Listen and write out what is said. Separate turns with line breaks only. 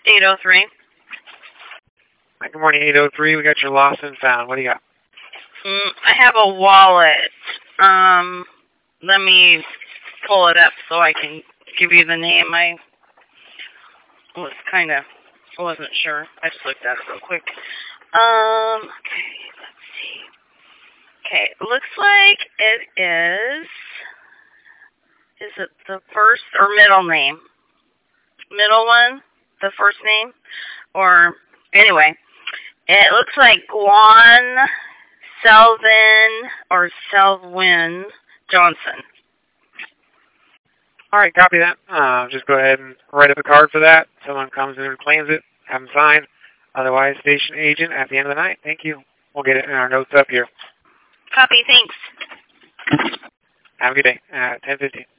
803.
Hi, good morning, 803. We got your lost and found. What do you got?
I have a wallet. Let me pull it up so I can give you the name. I wasn't sure. I just looked at it real quick. Okay, let's see. Okay, looks like it is it the first or middle name? Middle one? The first name? Or, anyway, it looks like Guan Selvin Johnson.
All right, copy that. Just go ahead and write up a card for that. Someone comes in and claims it, have them signed. Otherwise, station agent at the end of the night. Thank you. We'll get it in our notes up here.
Copy, thanks.
Have a good day. 10:15.